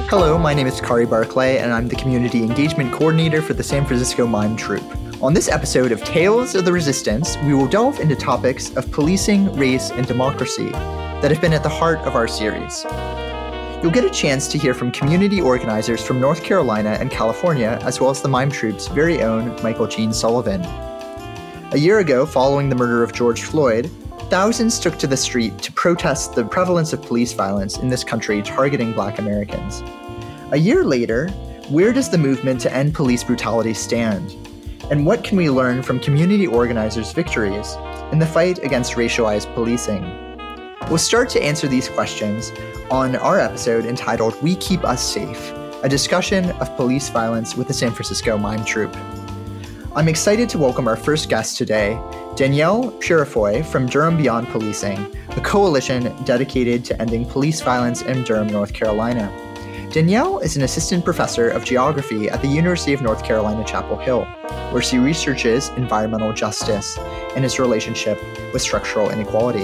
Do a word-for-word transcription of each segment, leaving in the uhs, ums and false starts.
Hello, my name is Kari Barclay, and I'm the Community Engagement Coordinator for the San Francisco Mime Troupe. On this episode of Tales of the Resistance, we will delve into topics of policing, race, and democracy that have been at the heart of our series. You'll get a chance to hear from community organizers from North Carolina and California, as well as the Mime Troupe's very own Michael Gene Sullivan. A year ago, following the murder of George Floyd, thousands took to the street to protest the prevalence of police violence in this country targeting Black Americans. A year later, where does the movement to end police brutality stand? And what can we learn from community organizers' victories in the fight against racialized policing? We'll start to answer these questions on our episode entitled We Keep Us Safe, a discussion of police violence with the San Francisco Mime Troupe. I'm excited to welcome our first guest today, Danielle Purifoy from Durham Beyond Policing, a coalition dedicated to ending police violence in Durham, North Carolina. Danielle is an assistant professor of geography at the University of North Carolina, Chapel Hill, where she researches environmental justice and its relationship with structural inequality.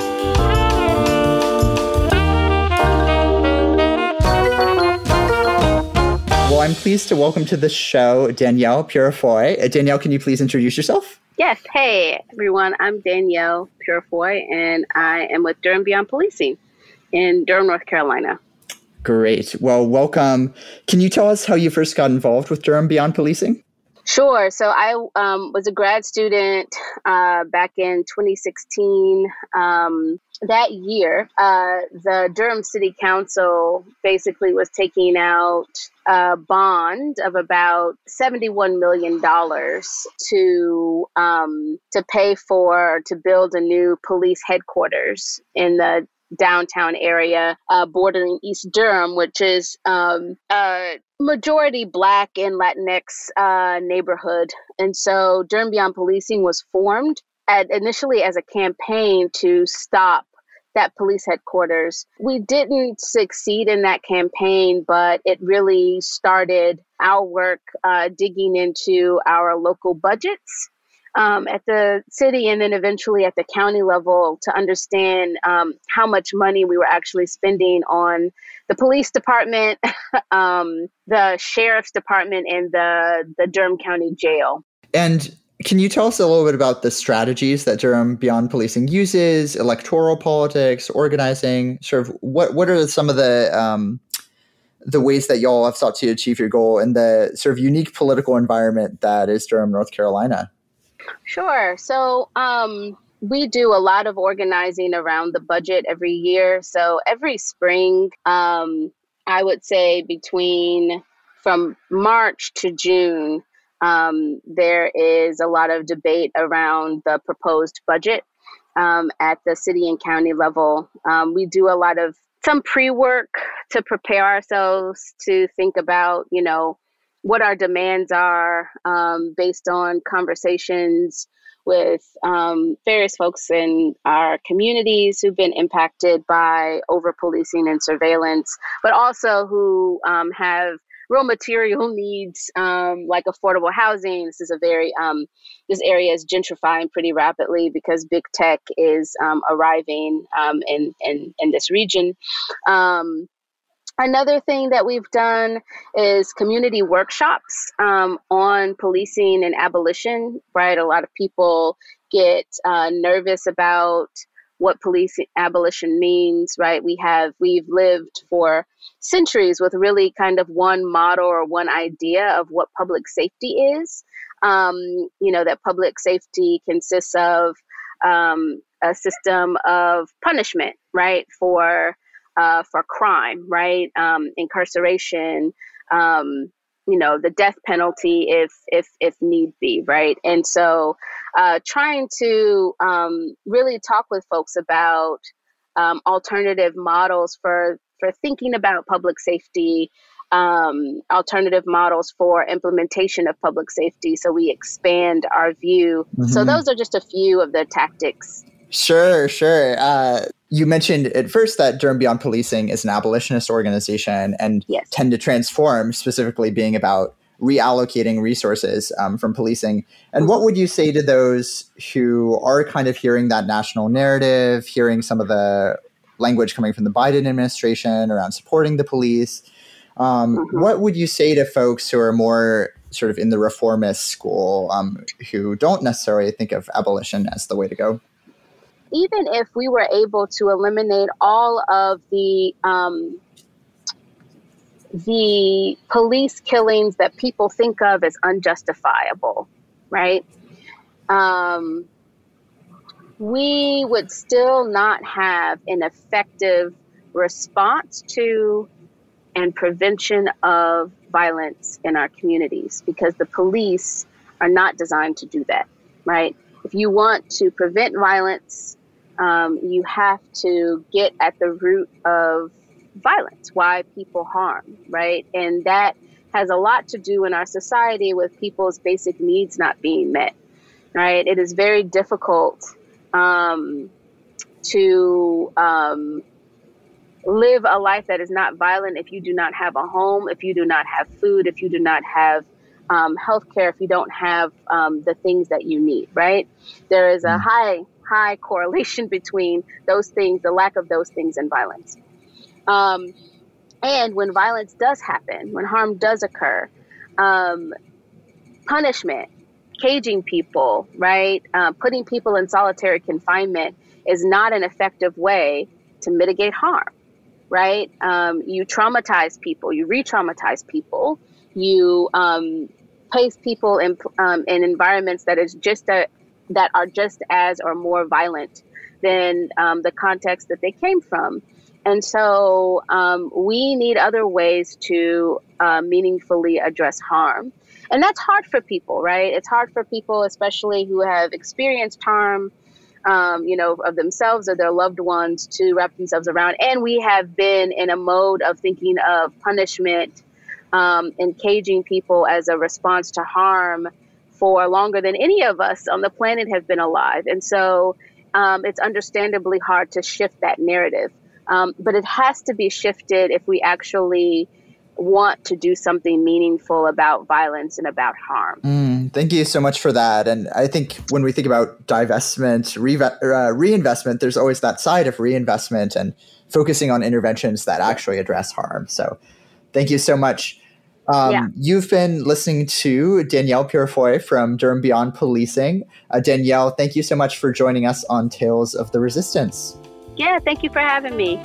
Well, I'm pleased to welcome to the show Danielle Purifoy. Uh, Danielle, can you please introduce yourself? Yes. Hey, everyone. I'm Danielle Purifoy, and I am with Durham Beyond Policing in Durham, North Carolina. Great. Well, welcome. Can you tell us how you first got involved with Durham Beyond Policing? Sure. So I um, was a grad student uh, back in twenty sixteen. Um, that year, uh, the Durham City Council basically was taking out a bond of about seventy-one million dollars to um, to pay for, to build a new police headquarters in the downtown area uh, bordering East Durham, which is um, a majority Black and Latinx uh, neighborhood. And so Durham Beyond Policing was formed at, initially as a campaign to stop that police headquarters. We didn't succeed in that campaign, but it really started our work uh, digging into our local budgets Um, at the city and then eventually at the county level to understand um, how much money we were actually spending on the police department, um, the sheriff's department, and the, the Durham County Jail. And can you tell us a little bit about the strategies that Durham Beyond Policing uses, electoral politics, organizing, sort of what, what are some of the um, the ways that y'all have sought to achieve your goal in the sort of unique political environment that is Durham, North Carolina? Sure. So um, we do a lot of organizing around the budget every year. So every spring, um, I would say between from March to June, um, there is a lot of debate around the proposed budget um, at the city and county level. Um, we do a lot of some pre-work to prepare ourselves to think about, you know, what our demands are um, based on conversations with um, various folks in our communities who've been impacted by over-policing and surveillance, but also who um, have real material needs um, like affordable housing. This is a very, um, this area is gentrifying pretty rapidly because big tech is um, arriving um, in, in, in this region. Um, Another thing that we've done is community workshops um, on policing and abolition, right? A lot of people get uh, nervous about what police abolition means, right? We have, we've lived for centuries with really kind of one model or one idea of what public safety is. Um, you know, that public safety consists of um, a system of punishment, right? For Uh, for crime, right? Um, incarceration, um, you know, the death penalty if if if need be, right? And so uh, trying to um, really talk with folks about um, alternative models for, for thinking about public safety, um, alternative models for implementation of public safety so we expand our view. Mm-hmm. So those are just a few of the tactics. Sure, sure. Uh, you mentioned at first that Durham Beyond Policing is an abolitionist organization and yes. tend to transform, specifically being about reallocating resources um, from policing. And mm-hmm. what would you say to those who are kind of hearing that national narrative, hearing some of the language coming from the Biden administration around supporting the police, Um, Mm-hmm. What would you say to folks who are more sort of in the reformist school, um, who don't necessarily think of abolition as the way to go? Even if we were able to eliminate all of the um, the police killings that people think of as unjustifiable, right? Um, we would still not have an effective response to and prevention of violence in our communities, because the police are not designed to do that, right? If you want to prevent violence, um, you have to get at the root of violence, why people harm, right? And that has a lot to do in our society with people's basic needs not being met, right? It is very difficult um, to um, live a life that is not violent if you do not have a home, if you do not have food, if you do not have um, healthcare, if you don't have um, the things that you need, right? There is a Mm. high, high correlation between those things, the lack of those things, and violence. Um, and when violence does happen, when harm does occur, um, punishment, caging people, right, uh, putting people in solitary confinement is not an effective way to mitigate harm. Right? Um, you traumatize people, you re-traumatize people, you um, place people in um, in environments that is just a, that are just as or more violent than um, the context that they came from. And so um, we need other ways to uh, meaningfully address harm. And that's hard for people, right? It's hard for people, especially who have experienced harm, Um, you know, of themselves or their loved ones, to wrap themselves around. And we have been in a mode of thinking of punishment um, and caging people as a response to harm for longer than any of us on the planet have been alive. And so um, it's understandably hard to shift that narrative. Um, but it has to be shifted if we actually want to do something meaningful about violence and about harm. Mm, thank you so much for that. And I think when we think about divestment, re- uh, reinvestment, there's always that side of reinvestment and focusing on interventions that actually address harm. So thank you so much. Um, Yeah. You've been listening to Danielle Purifoy from Durham Beyond Policing. Uh, Danielle, thank you so much for joining us on Tales of the Resistance. Yeah, thank you for having me.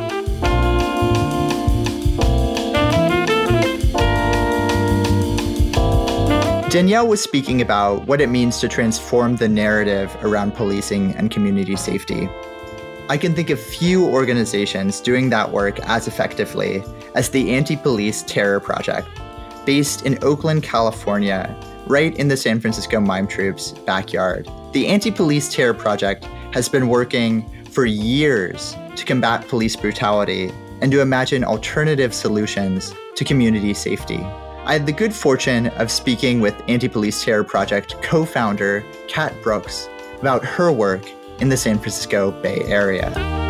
Danielle was speaking about what it means to transform the narrative around policing and community safety. I can think of few organizations doing that work as effectively as the Anti-Police Terror Project, based in Oakland, California, right in the San Francisco Mime Troupe's backyard. The Anti-Police Terror Project has been working for years to combat police brutality and to imagine alternative solutions to community safety. I had the good fortune of speaking with Anti-Police Terror Project co-founder Kat Brooks about her work in the San Francisco Bay Area.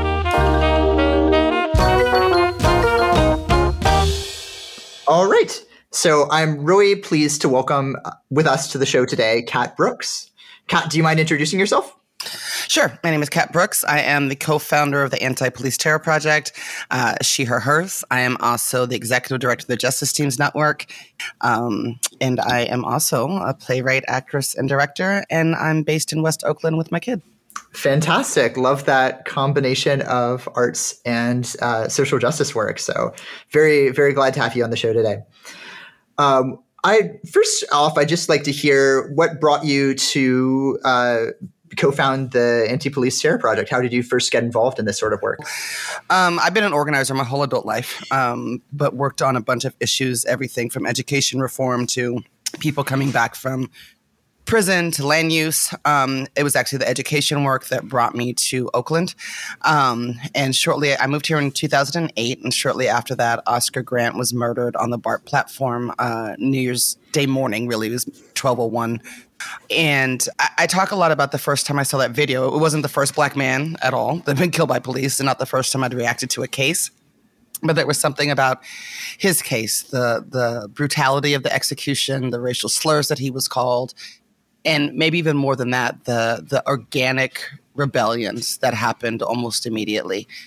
All right, so I'm really pleased to welcome with us to the show today, Kat Brooks. Kat, do you mind introducing yourself? Sure. My name is Kat Brooks. I am the co-founder of the Anti-Police Terror Project, uh, She, Her, Hers. I am also the executive director of the Justice Teams Network. Um, and I am also a playwright, actress, and director. And I'm based in West Oakland with my kid. Fantastic. Love that combination of arts and uh, social justice work. So very, very glad to have you on the show today. Um, I first off, I'd just like to hear what brought you to uh, co-found the Anti-Police Terror Project. How did you first get involved in this sort of work? Um, I've been an organizer my whole adult life, um, but worked on a bunch of issues, everything from education reform to people coming back from prison to land use. Um, it was actually the education work that brought me to Oakland. Um, and shortly, I moved here in two thousand eight, and shortly after that, Oscar Grant was murdered on the BART platform uh, New Year's Day morning, really. It was twelve oh one. And I, I talk a lot about the first time I saw that video. It wasn't the first black man at all that had been killed by police, and not the first time I'd reacted to a case. But there was something about his case, the the brutality of the execution, the racial slurs that he was called, and maybe even more than that, the the organic rebellions that happened almost immediately.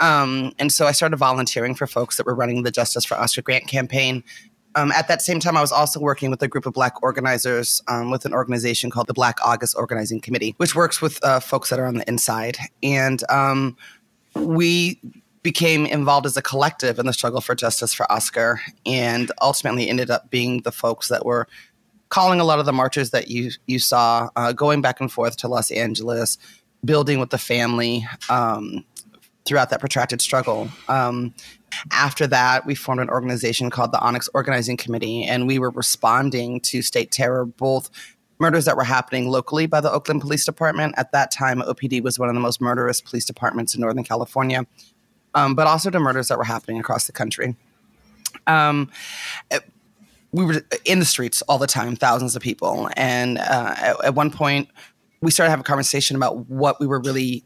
Um, and so I started volunteering for folks that were running the Justice for Oscar grant campaign. Um, at that same time, I was also working with a group of Black organizers um, with an organization called the Black August Organizing Committee, which works with uh, folks that are on the inside. And um, we became involved as a collective in the struggle for justice for Oscar, and ultimately ended up being the folks that were calling a lot of the marches that you you saw, uh, going back and forth to Los Angeles, building with the family um, throughout that protracted struggle. Um, after that, we formed an organization called the Onyx Organizing Committee, and we were responding to state terror, both murders that were happening locally by the Oakland Police Department. At that time, O P D was one of the most murderous police departments in Northern California, um, but also to murders that were happening across the country. Um, we were in the streets all the time, thousands of people. And uh, at, at one point, we started having a conversation about what we were really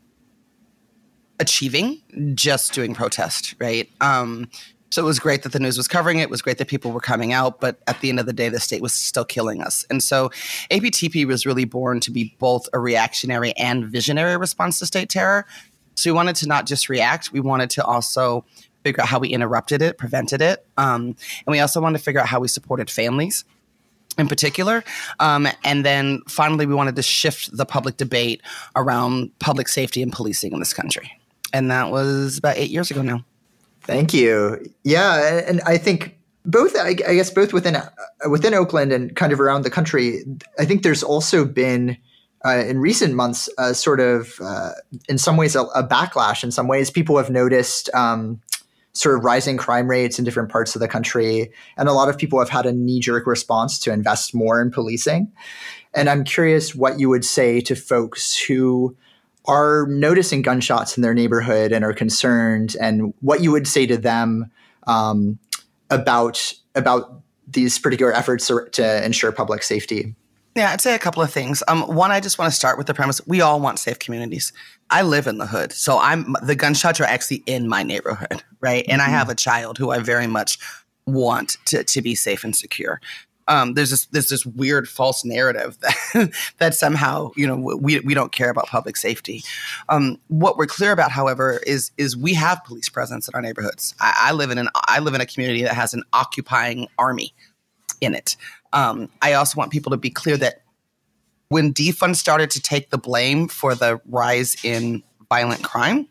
achieving just doing protest, right? Um, so it was great that the news was covering it. It was great that people were coming out. But at the end of the day, the state was still killing us. And so A P T P was really born to be both a reactionary and visionary response to state terror. So we wanted to not just react. We wanted to also figure out how we interrupted it, prevented it. Um, and we also wanted to figure out how we supported families in particular. Um, and then finally, we wanted to shift the public debate around public safety and policing in this country. And that was about eight years ago now. Thank you. Yeah, and I think both, I guess, both within uh, within Oakland and kind of around the country, I think there's also been, uh, in recent months, uh, sort of, uh, in some ways, a, a backlash. In some ways, people have noticed um, sort of rising crime rates in different parts of the country. And a lot of people have had a knee-jerk response to invest more in policing. And I'm curious what you would say to folks who are noticing gunshots in their neighborhood and are concerned, and what you would say to them um, about about these particular efforts to ensure public safety. Yeah, I'd say a couple of things. Um, one, I just want to start with the premise: we all want safe communities. I live in the hood, so I'm the gunshots are actually in my neighborhood, right? And mm-hmm. I have a child who I very much want to to be safe and secure. Um, there's this there's this weird false narrative that that somehow, you know, we we don't care about public safety. Um, what we're clear about, however, is is we have police presence in our neighborhoods. I, I live in an I live in a community that has an occupying army in it. Um, I also want people to be clear that when defund started to take the blame for the rise in violent crime,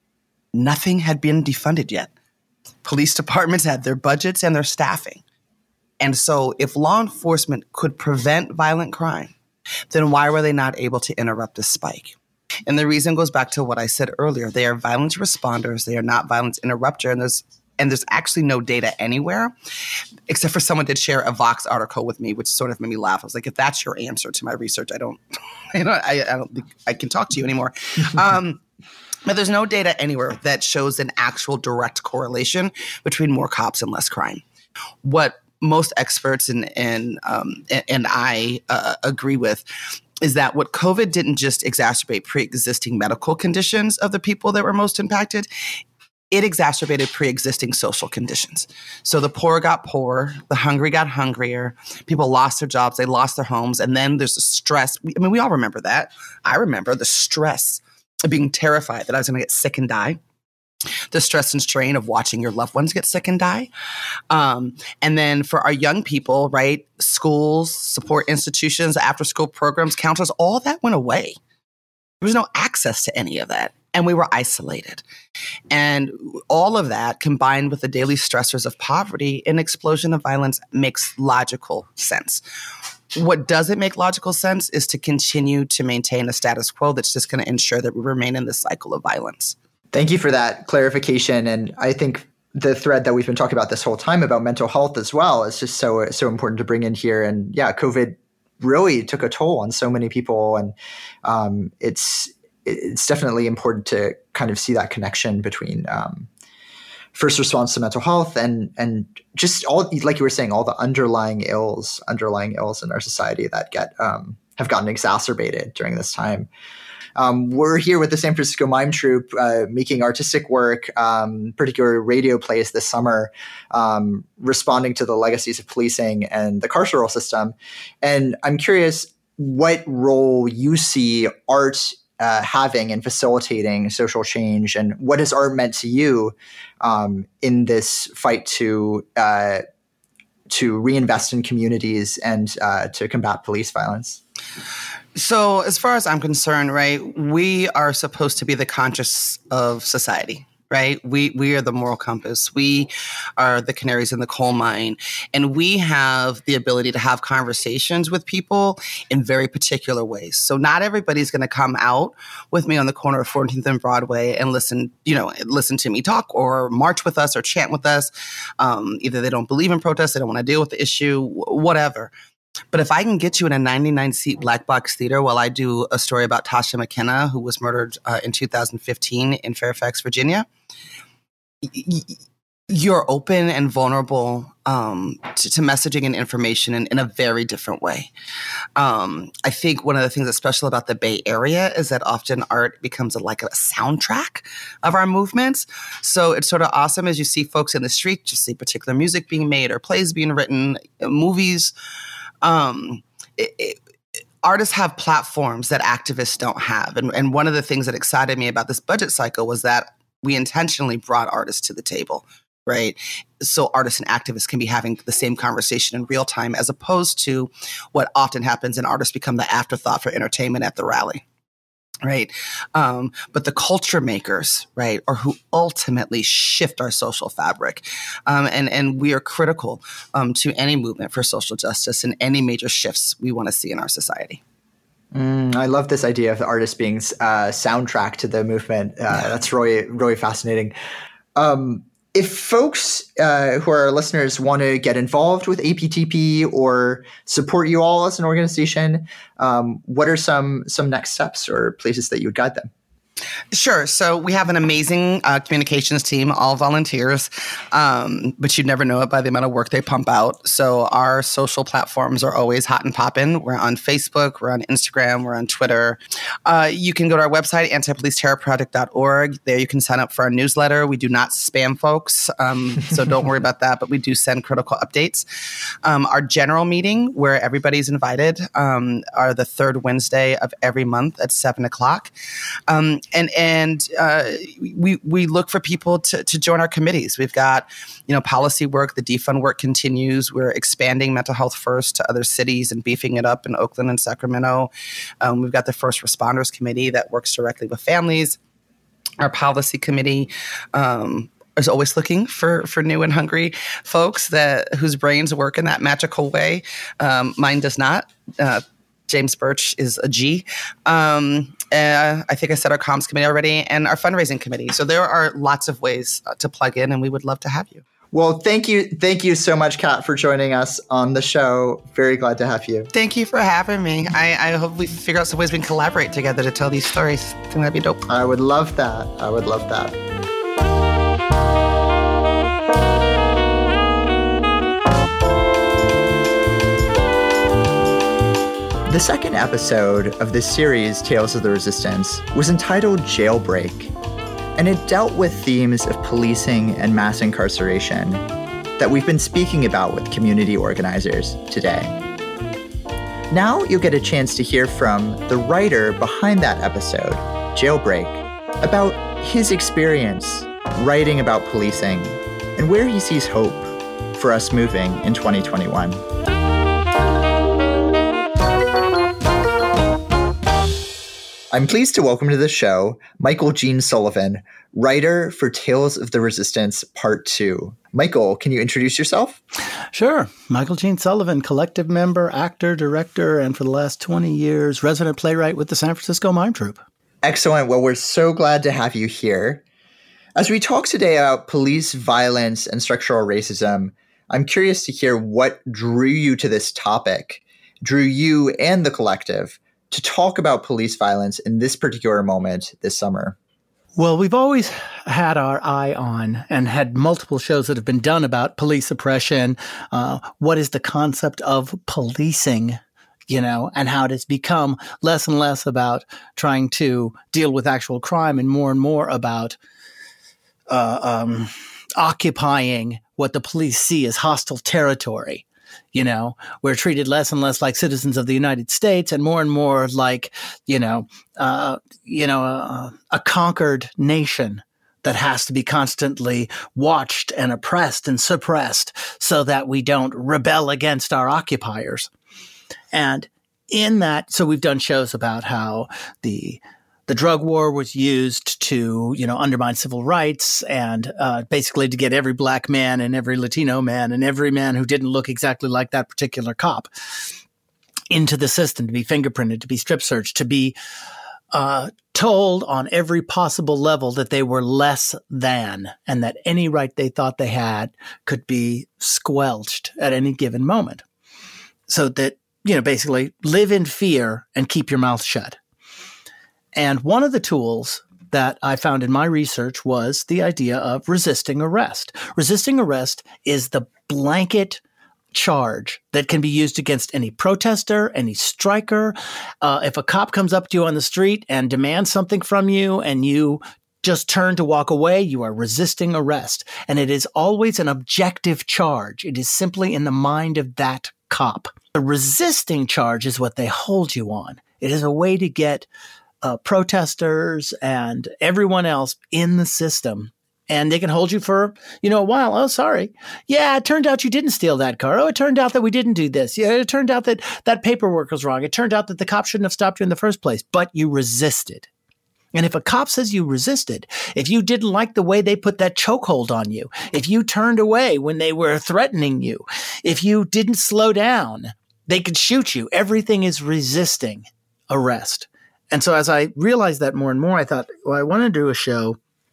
nothing had been defunded yet. Police departments had their budgets and their staffing. And so if law enforcement could prevent violent crime, then why were they not able to interrupt the spike? And the reason goes back to what I said earlier. They are violence responders. They are not violence interrupter. And there's and there's actually no data anywhere, except for someone did share a Vox article with me, which sort of made me laugh. I was like, if that's your answer to my research, I don't, I don't, I, I don't think I can talk to you anymore. um, but there's no data anywhere that shows an actual direct correlation between more cops and less crime. What most experts and and um, and I uh, agree with is that what COVID didn't just exacerbate pre-existing medical conditions of the people that were most impacted, it exacerbated pre-existing social conditions. So the poor got poorer, the hungry got hungrier, people lost their jobs, they lost their homes, and then there's the stress. I mean, we all remember that. I remember the stress of being terrified that I was going to get sick and die. The stress and strain of watching your loved ones get sick and die. Um, and then for our young people, right, schools, support institutions, after-school programs, counselors, all that went away. There was no access to any of that. And we were isolated. And all of that combined with the daily stressors of poverty, an explosion of violence makes logical sense. What doesn't make logical sense is to continue to maintain a status quo that's just going to ensure that we remain in this cycle of violence. Thank you for that clarification. And I think the thread that we've been talking about this whole time about mental health as well is just so so important to bring in here. And yeah, COVID really took a toll on so many people. And um, it's it's definitely important to kind of see that connection between um, first response to mental health and and just all, like you were saying, all the underlying ills, underlying ills in our society that get um, have gotten exacerbated during this time. Um, we're here with the San Francisco Mime Troupe uh, making artistic work, um, particularly radio plays this summer, um, responding to the legacies of policing and the carceral system. And I'm curious what role you see art uh, having in facilitating social change, and what has art meant to you um, in this fight to uh, to reinvest in communities and uh, to combat police violence? So as far as I'm concerned, right, we are supposed to be the conscience of society, right? We we are the moral compass. We are the canaries in the coal mine. And we have the ability to have conversations with people in very particular ways. So not everybody's going to come out with me on the corner of fourteenth and Broadway and listen, you know, listen to me talk or march with us or chant with us. Um, either they don't believe in protest, they don't want to deal with the issue, whatever. But if I can get you in a ninety-nine seat black box theater while I do a story about Tasha McKenna, who was murdered uh, in two thousand fifteen in Fairfax, Virginia, y- you're open and vulnerable um, to, to messaging and information in, in a very different way. Um, I think one of the things that's special about the Bay Area is that often art becomes a, like a soundtrack of our movements. So it's sort of awesome as you see folks in the street, just see particular music being made or plays being written, movies. Um, it, it, artists have platforms that activists don't have. And, and one of the things that excited me about this budget cycle was that we intentionally brought artists to the table, right? So artists and activists can be having the same conversation in real time, as opposed to what often happens and artists become the afterthought for entertainment at the rally. Right. Um, but the culture makers, right, are who ultimately shift our social fabric. Um, and, and we are critical um, to any movement for social justice and any major shifts we want to see in our society. Mm, I love this idea of the artist being uh, soundtrack to the movement. Uh, yeah. That's really, really fascinating. Um, if folks uh, who are listeners want to get involved with A P T P or support you all as an organization, um, what are some some next steps or places that you would guide them? Sure. So we have an amazing uh, communications team, all volunteers, um, but you'd never know it by the amount of work they pump out. So our social platforms are always hot and popping. We're on Facebook, we're on Instagram, we're on Twitter. Uh, you can go to our website, anti police terror project dot org. There you can sign up for our newsletter. We do not spam folks, um, so don't worry about that, but we do send critical updates. Um, our general meeting, where everybody's invited, um, are the third Wednesday of every month at seven o'clock. Um, And and uh, we we look for people to, to join our committees. We've got, you know, policy work. The defund work continues. We're expanding mental health first to other cities and beefing it up in Oakland and Sacramento. Um, we've got the first responders committee that works directly with families. Our policy committee um, is always looking for for new and hungry folks that whose brains work in that magical way. Um, mine does not. Uh, James Birch is a G. Um, uh, I think I said our comms committee already, and our fundraising committee. So there are lots of ways uh, to plug in, and we would love to have you. Well, thank you. Thank you so much, Kat, for joining us on the show. Very glad to have you. Thank you for having me. I, I hope we figure out some ways we can collaborate together to tell these stories. I think that'd be dope. I would love that. I would love that. The second episode of this series, Tales of the Resistance, was entitled Jailbreak, and it dealt with themes of policing and mass incarceration that we've been speaking about with community organizers today. Now you'll get a chance to hear from the writer behind that episode, Jailbreak, about his experience writing about policing and where he sees hope for us moving in twenty twenty-one. I'm pleased to welcome to the show Michael Gene Sullivan, writer for Tales of the Resistance Part two. Michael, can you introduce yourself? Sure. Michael Gene Sullivan, collective member, actor, director, and for the last twenty years, resident playwright with the San Francisco Mime Troupe. Excellent. Well, we're so glad to have you here. As we talk today about police violence and structural racism, I'm curious to hear what drew you to this topic, drew you and the collective to talk about police violence in this particular moment this summer. Well, we've always had our eye on and had multiple shows that have been done about police oppression. Uh, what is the concept of policing, you know, and how it has become less and less about trying to deal with actual crime and more and more about uh, um, occupying what the police see as hostile territory. You know, we're treated less and less like citizens of the United States and more and more like, you know, uh, you know, uh, a conquered nation that has to be constantly watched and oppressed and suppressed so that we don't rebel against our occupiers. And in that, so we've done shows about how the the drug war was used to, you know, undermine civil rights and uh, basically to get every black man and every Latino man and every man who didn't look exactly like that particular cop into the system, to be fingerprinted, to be strip searched, to be uh, told on every possible level that they were less than and that any right they thought they had could be squelched at any given moment. So that, you know, basically live in fear and keep your mouth shut. And one of the tools that I found in my research was the idea of resisting arrest. Resisting arrest is the blanket charge that can be used against any protester, any striker. Uh, if a cop comes up to you on the street and demands something from you and you just turn to walk away, you are resisting arrest. And it is always an objective charge. It is simply in the mind of that cop. The resisting charge is what they hold you on. It is a way to get uh, protesters and everyone else in the system. And they can hold you for, you know, a while. Oh, sorry. Yeah, it turned out you didn't steal that car. Oh, it turned out that we didn't do this. Yeah, it turned out that that paperwork was wrong. It turned out that the cop shouldn't have stopped you in the first place, but you resisted. And if a cop says you resisted, if you didn't like the way they put that chokehold on you, if you turned away when they were threatening you, if you didn't slow down, they could shoot you. Everything is resisting arrest. And so as I realized that more and more, I thought, well, I want to do a show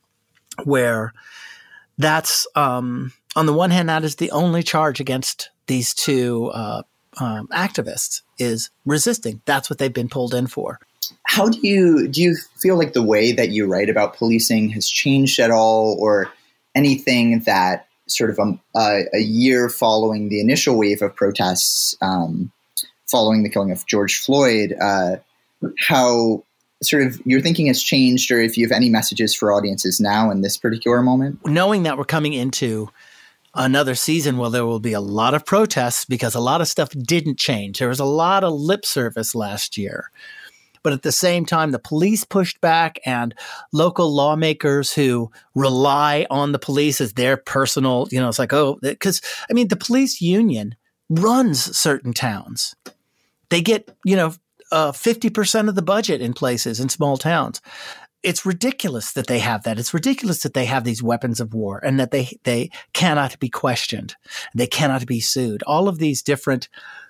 where that's, um, on the one hand, that is the only charge against these two uh, um, activists is resisting. That's what they've been pulled in for. How do you do you feel like the way that you write about policing has changed at all, or anything that sort of a, a, a year following the initial wave of protests um, following the killing of George Floyd, uh, how sort of your thinking has changed, or if you have any messages for audiences now in this particular moment? Knowing that we're coming into another season where there will be a lot of protests because a lot of stuff didn't change. There was a lot of lip service last year. But at the same time, the police pushed back, and local lawmakers who rely on the police as their personal, you know, it's like, oh, because, I mean, the police union runs certain towns. They get, you know, uh, fifty percent of the budget in places in small towns. It's ridiculous that they have that. It's ridiculous that they have these weapons of war and that they, they cannot be questioned. They cannot be sued. All of these different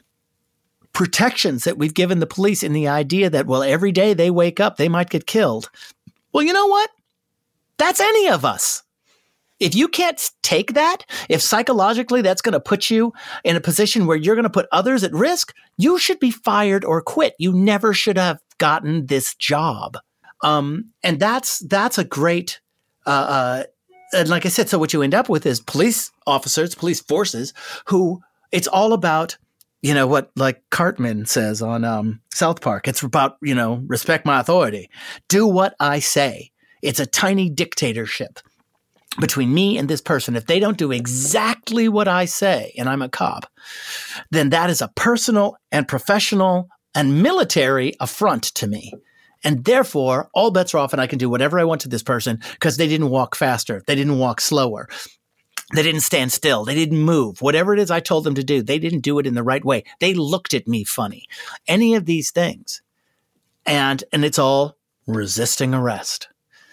protections that we've given the police in the idea that, well, every day they wake up, they might get killed. Well, you know what? That's any of us. If you can't take that, if psychologically that's going to put you in a position where you're going to put others at risk, you should be fired or quit. You never should have gotten this job. Um, and that's that's a great, uh, uh, and like I said, so what you end up with is police officers, police forces who it's all about, you know, what like Cartman says on um, South Park. It's about, you know, respect my authority. Do what I say. It's a tiny dictatorship between me and this person. If they don't do exactly what I say, and I'm a cop, then that is a personal and professional and military affront to me. And therefore, all bets are off and I can do whatever I want to this person because they didn't walk faster. They didn't walk slower. They didn't stand still. They didn't move. Whatever it is I told them to do, they didn't do it in the right way. They looked at me funny. Any of these things. And, and it's all resisting arrest.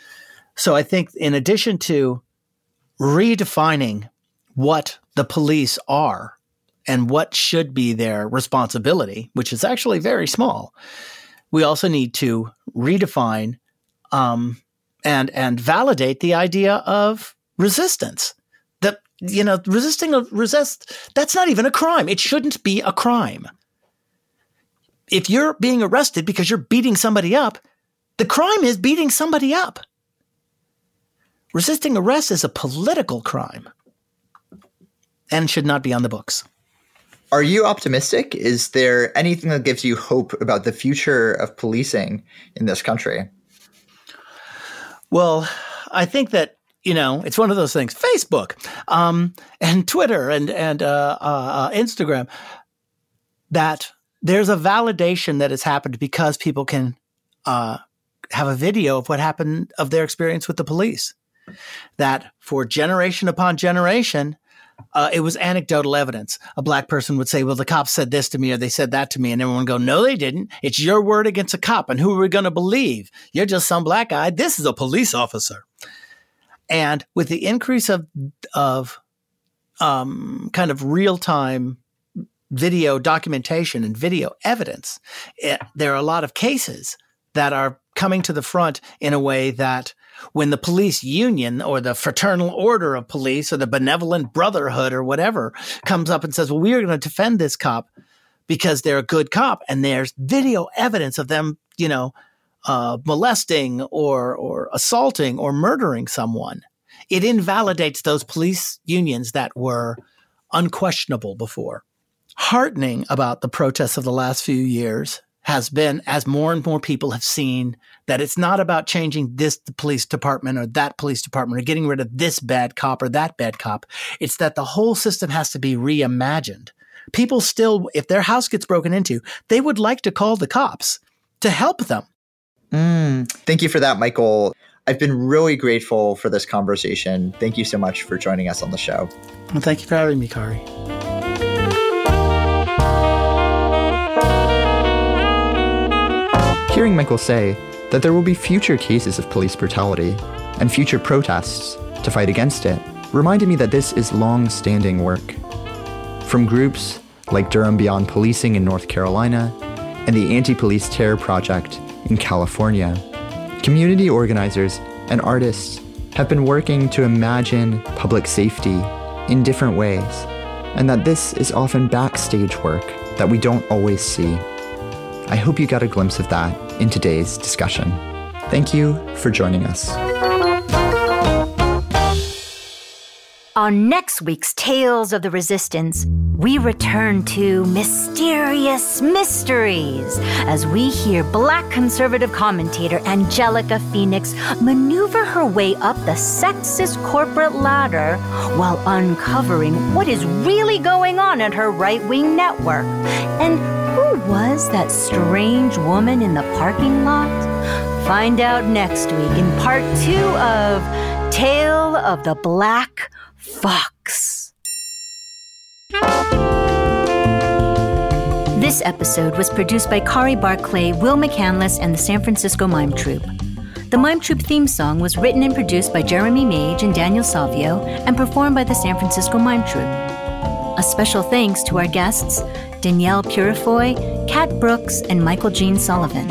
So I think in addition to redefining what the police are and what should be their responsibility, which is actually very small, we also need to redefine um, and and validate the idea of resistance. That, you know, resisting a resist, that's not even a crime. It shouldn't be a crime. If you're being arrested because you're beating somebody up, the crime is beating somebody up. Resisting arrest is a political crime and should not be on the books. Are you optimistic? Is there anything that gives you hope about the future of policing in this country? Well, I think that you know, it's one of those things. Facebook um, and Twitter and and uh, uh, Instagram. That there's a validation that has happened because people can uh, have a video of what happened of their experience with the police. That for generation upon generation, uh, it was anecdotal evidence. A black person would say, well, the cops said this to me or they said that to me. And everyone would go, no, they didn't. It's your word against a cop. And who are we going to believe? You're just some black guy. This is a police officer. And with the increase of of um, kind of real-time video documentation and video evidence, it, there are a lot of cases that are coming to the front in a way that when the police union or the fraternal order of police or the benevolent brotherhood or whatever comes up and says, well, we are going to defend this cop because they're a good cop, and there's video evidence of them, you know, uh, molesting or or assaulting or murdering someone, it invalidates those police unions that were unquestionable before. Heartening about the protests of the last few years has been, as more and more people have seen, that it's not about changing this police department or that police department or getting rid of this bad cop or that bad cop. It's that the whole system has to be reimagined. People still, if their house gets broken into, they would like to call the cops to help them. Mm, thank you for that, Michael. I've been really grateful for this conversation. Thank you so much for joining us on the show. Well, thank you for having me, Kari. Hearing Michael say that there will be future cases of police brutality and future protests to fight against it reminded me that this is long-standing work. From groups like Durham Beyond Policing in North Carolina and the Anti-Police Terror Project in California, community organizers and artists have been working to imagine public safety in different ways, and that this is often backstage work that we don't always see. I hope you got a glimpse of that in today's discussion. Thank you for joining us. On next week's Tales of the Resistance, we return to mysterious mysteries as we hear Black conservative commentator Angelica Phoenix maneuver her way up the sexist corporate ladder while uncovering what is really going on at her right-wing network. And who was that strange woman in the parking lot? Find out next week in part two of Tale of the Black Fox. This episode was produced by Kari Barclay, Will McCandless, and the San Francisco Mime Troupe. The Mime Troupe theme song was written and produced by Jeremy Mage and Daniel Salvio and performed by the San Francisco Mime Troupe. A special thanks to our guests, Danielle Purifoy, Kat Brooks, and Michael Jean Sullivan.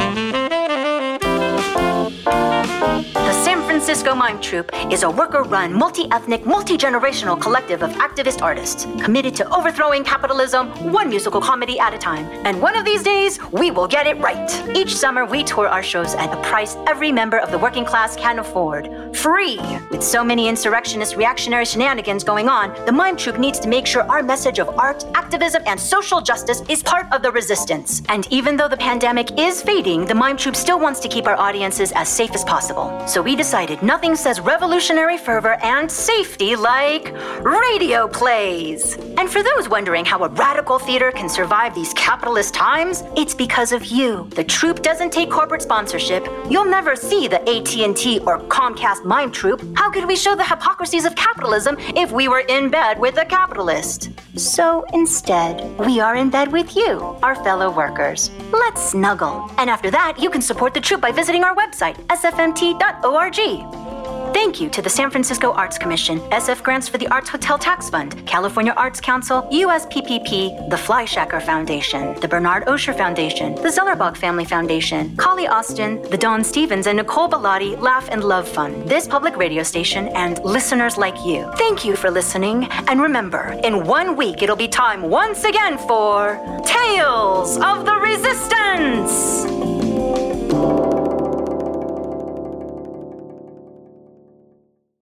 The San Francisco Mime Troupe is a worker-run, multi-ethnic, multi-generational collective of activist artists committed to overthrowing capitalism one musical comedy at a time. And one of these days, we will get it right. Each summer, we tour our shows at a price every member of the working class can afford. Free! With so many insurrectionist, reactionary shenanigans going on, the Mime Troupe needs to make sure our message of art, activism, and social justice is part of the resistance. And even though the pandemic is fading, the Mime Troupe still wants to keep our audiences as safe as possible. So we decided nothing says revolutionary fervor and safety like radio plays. And for those wondering how a radical theater can survive these capitalist times, it's because of you. The troupe doesn't take corporate sponsorship. You'll never see the A T and T or Comcast Mime Troupe. How could we show the hypocrisies of capitalism if we were in bed with a capitalist? So instead, we are in bed with you, our fellow workers. Let's snuggle. And after that, you can support the troupe by visiting our website, s f m t dot org. Thank you to the San Francisco Arts Commission, S F Grants for the Arts Hotel Tax Fund, California Arts Council, U S P P P, the Fleischacker Foundation, the Bernard Osher Foundation, the Zellerbach Family Foundation, Collie Austin, the Dawn Stevens and Nicole Bellotti Laugh and Love Fund, this public radio station, and listeners like you. Thank you for listening, and remember, in one week it'll be time once again for Tales of the Resistance!